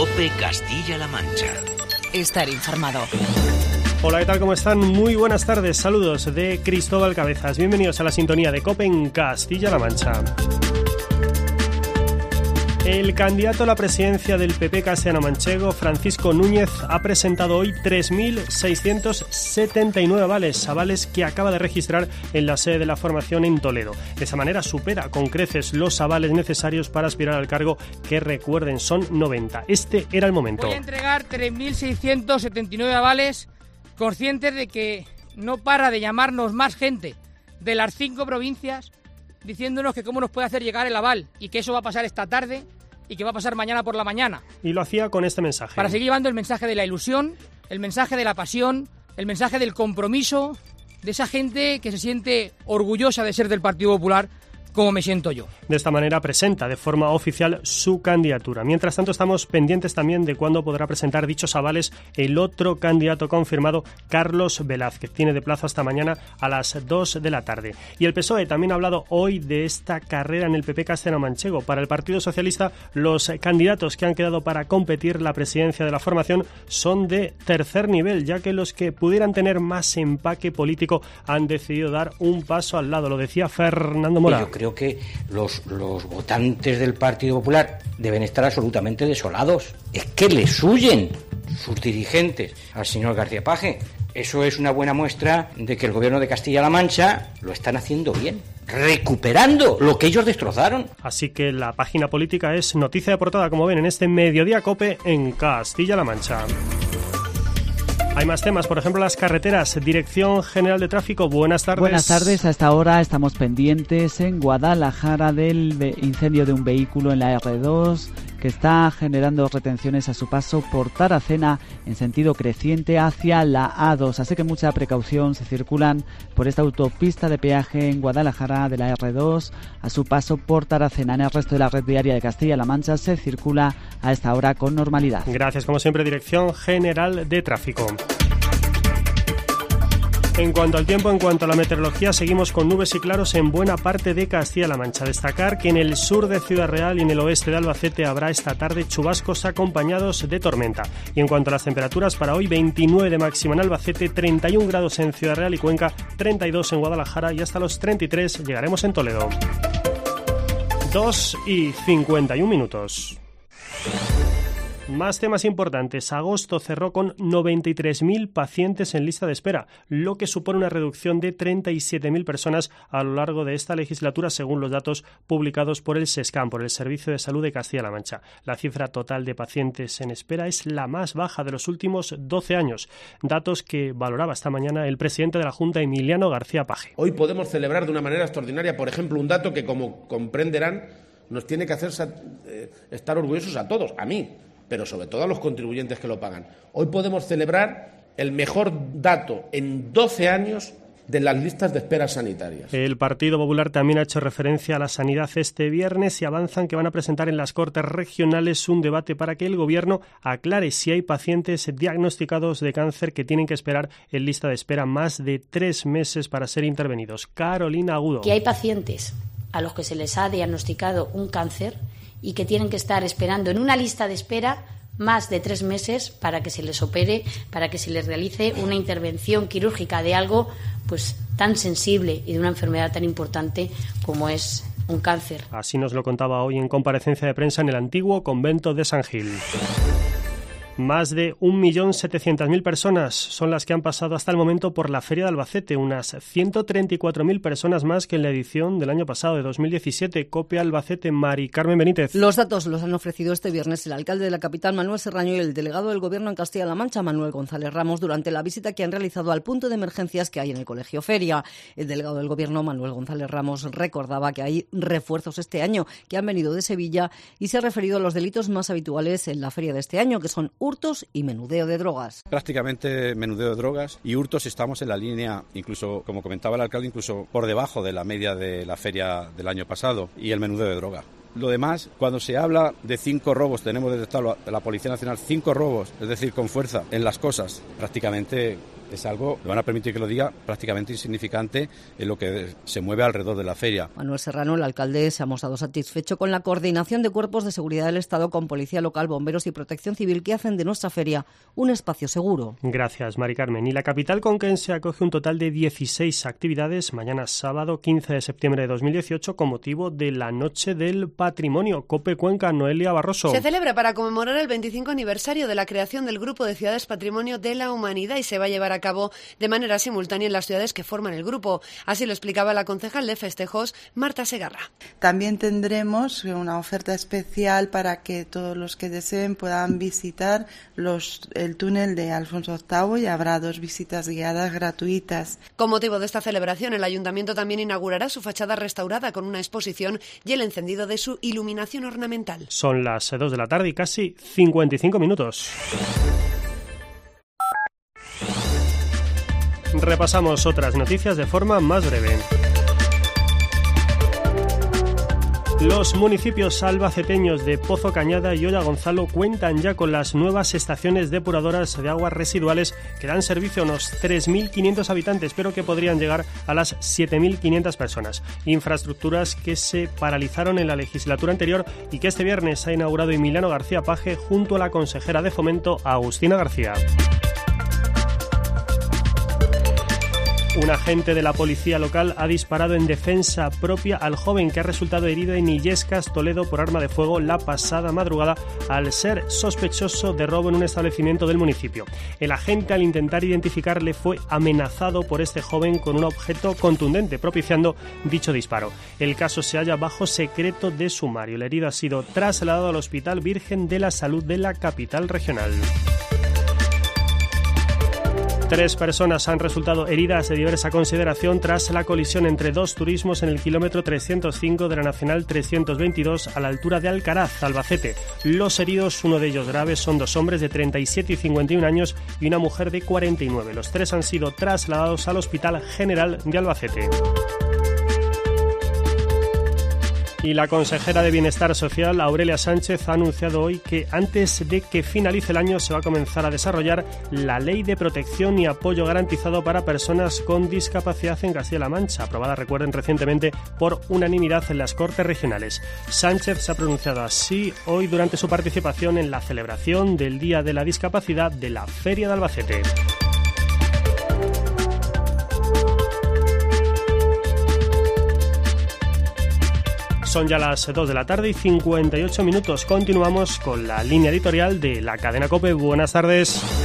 COPE Castilla-La Mancha. Estar informado. Hola, ¿qué tal? ¿Cómo están? Muy buenas tardes. Saludos de Cristóbal Cabezas. Bienvenidos a la sintonía de COPE en Castilla-La Mancha. El candidato a la presidencia del PP castellano-manchego, Francisco Núñez, ha presentado hoy 3.679 avales que acaba de registrar en la sede de la formación en Toledo. De esa manera supera con creces los avales necesarios para aspirar al cargo, que recuerden son 90. Este era el momento. Voy a entregar 3.679 avales, conscientes de que no para de llamarnos más gente de las 5 provincias diciéndonos que cómo nos puede hacer llegar el aval y que eso va a pasar esta tarde y que va a pasar mañana por la mañana. Y lo hacía con este mensaje. Para seguir llevando el mensaje de la ilusión, el mensaje de la pasión, el mensaje del compromiso de esa gente que se siente orgullosa de ser del Partido Popular, como me siento yo. De esta manera presenta de forma oficial su candidatura. Mientras tanto, estamos pendientes también de cuándo podrá presentar dichos avales el otro candidato confirmado, Carlos Velázquez. Tiene de plazo hasta mañana a las 2 de la tarde. Y el PSOE también ha hablado hoy de esta carrera en el PP castellano-manchego. Para el Partido Socialista, los candidatos que han quedado para competir la presidencia de la formación son de tercer nivel, ya que los que pudieran tener más empaque político han decidido dar un paso al lado. Lo decía Fernando Mora. Yo creo que los votantes del Partido Popular deben estar absolutamente desolados. Es que les huyen sus dirigentes al señor García Paje. Eso es una buena muestra de que el gobierno de Castilla-La Mancha lo están haciendo bien, recuperando lo que ellos destrozaron. Así que la página política es noticia de portada, como ven, en este Mediodía COPE en Castilla-La Mancha. Hay más temas, por ejemplo, las carreteras. Dirección General de Tráfico, buenas tardes. Buenas tardes, hasta ahora estamos pendientes en Guadalajara del incendio de un vehículo en la R2 que está generando retenciones a su paso por Taracena en sentido creciente hacia la A2. Así que mucha precaución, se circulan por esta autopista de peaje en Guadalajara de la R2 a su paso por Taracena. En el resto de la red viaria de Castilla-La Mancha se circula a esta hora con normalidad. Gracias, como siempre, Dirección General de Tráfico. En cuanto al tiempo, en cuanto a la meteorología, seguimos con nubes y claros en buena parte de Castilla-La Mancha. Destacar que en el sur de Ciudad Real y en el oeste de Albacete habrá esta tarde chubascos acompañados de tormenta. Y en cuanto a las temperaturas, para hoy 29 de máxima en Albacete, 31 grados en Ciudad Real y Cuenca, 32 en Guadalajara y hasta los 33 llegaremos en Toledo. 2:51. Más temas importantes. Agosto cerró con 93.000 pacientes en lista de espera, lo que supone una reducción de 37.000 personas a lo largo de esta legislatura, según los datos publicados por el SESCAM, por el Servicio de Salud de Castilla-La Mancha. La cifra total de pacientes en espera es la más baja de los últimos 12 años, datos que valoraba esta mañana el presidente de la Junta, Emiliano García Paje. Hoy podemos celebrar de una manera extraordinaria, por ejemplo, un dato que, como comprenderán, nos tiene que hacer estar orgullosos a todos, a mí, pero sobre todo a los contribuyentes que lo pagan. Hoy podemos celebrar el mejor dato en 12 años de las listas de espera sanitarias. El Partido Popular también ha hecho referencia a la sanidad este viernes y avanzan que van a presentar en las Cortes Regionales un debate para que el Gobierno aclare si hay pacientes diagnosticados de cáncer que tienen que esperar en lista de espera más de 3 meses para ser intervenidos. Carolina Agudo. Que hay pacientes a los que se les ha diagnosticado un cáncer y que tienen que estar esperando en una lista de espera más de 3 meses para que se les opere, para que se les realice una intervención quirúrgica de algo pues tan sensible y de una enfermedad tan importante como es un cáncer. Así nos lo contaba hoy en comparecencia de prensa en el antiguo convento de San Gil. Más de 1.700.000 personas son las que han pasado hasta el momento por la Feria de Albacete, unas 134.000 personas más que en la edición del año pasado, de 2017. COPE Albacete, Mari Carmen Benítez. Los datos los han ofrecido este viernes el alcalde de la capital, Manuel Serraño, y el delegado del Gobierno en Castilla-La Mancha, Manuel González Ramos, durante la visita que han realizado al punto de emergencias que hay en el Colegio Feria. El delegado del Gobierno, Manuel González Ramos, recordaba que hay refuerzos este año que han venido de Sevilla y se ha referido a los delitos más habituales en la feria de este año, que son hurtos y menudeo de drogas. Prácticamente menudeo de drogas y hurtos estamos en la línea, incluso, como comentaba el alcalde, incluso por debajo de la media de la feria del año pasado, y el menudeo de droga. Lo demás, cuando se habla de 5 robos, tenemos detectado la Policía Nacional 5 robos, es decir, con fuerza en las cosas, prácticamente Es algo, me van a permitir que lo diga, prácticamente insignificante en lo que se mueve alrededor de la feria. Manuel Serrano, el alcalde, se ha mostrado satisfecho con la coordinación de cuerpos de seguridad del Estado con Policía Local, Bomberos y Protección Civil que hacen de nuestra feria un espacio seguro. Gracias, Mari Carmen. Y la capital conquense acoge un total de 16 actividades mañana sábado 15 de septiembre de 2018 con motivo de la Noche del Patrimonio. COPE Cuenca, Noelia Barroso. Se celebra para conmemorar el 25 aniversario de la creación del Grupo de Ciudades Patrimonio de la Humanidad y se va a llevar a cabo de manera simultánea en las ciudades que forman el grupo. Así lo explicaba la concejal de festejos, Marta Segarra. También tendremos una oferta especial para que todos los que deseen puedan visitar el túnel de Alfonso VIII y habrá 2 visitas guiadas gratuitas. Con motivo de esta celebración, el Ayuntamiento también inaugurará su fachada restaurada con una exposición y el encendido de su iluminación ornamental. Son las 2 de la tarde y casi 55 minutos. Repasamos otras noticias de forma más breve. Los municipios albaceteños de Pozo Cañada y Olla Gonzalo cuentan ya con las nuevas estaciones depuradoras de aguas residuales que dan servicio a unos 3.500 habitantes, pero que podrían llegar a las 7.500 personas. Infraestructuras que se paralizaron en la legislatura anterior y que este viernes ha inaugurado Emiliano García Paje junto a la consejera de Fomento, Agustina García. Un agente de la policía local ha disparado en defensa propia al joven que ha resultado herido en Illescas, Toledo, por arma de fuego la pasada madrugada al ser sospechoso de robo en un establecimiento del municipio. El agente, al intentar identificarle, fue amenazado por este joven con un objeto contundente, propiciando dicho disparo. El caso se halla bajo secreto de sumario. El herido ha sido trasladado al Hospital Virgen de la Salud de la capital regional. 3 personas han resultado heridas de diversa consideración tras la colisión entre 2 turismos en el kilómetro 305 de la Nacional 322 a la altura de Alcaraz, Albacete. Los heridos, uno de ellos grave, son 2 hombres de 37 y 51 años y una mujer de 49. Los 3 han sido trasladados al Hospital General de Albacete. Y la consejera de Bienestar Social, Aurelia Sánchez, ha anunciado hoy que antes de que finalice el año se va a comenzar a desarrollar la Ley de Protección y Apoyo Garantizado para Personas con Discapacidad en Castilla-La Mancha, aprobada, recuerden, recientemente por unanimidad en las Cortes Regionales. Sánchez se ha pronunciado así hoy durante su participación en la celebración del Día de la Discapacidad de la Feria de Albacete. Son ya las 2 de la tarde y 58 minutos. Continuamos con la línea editorial de la cadena COPE. Buenas tardes.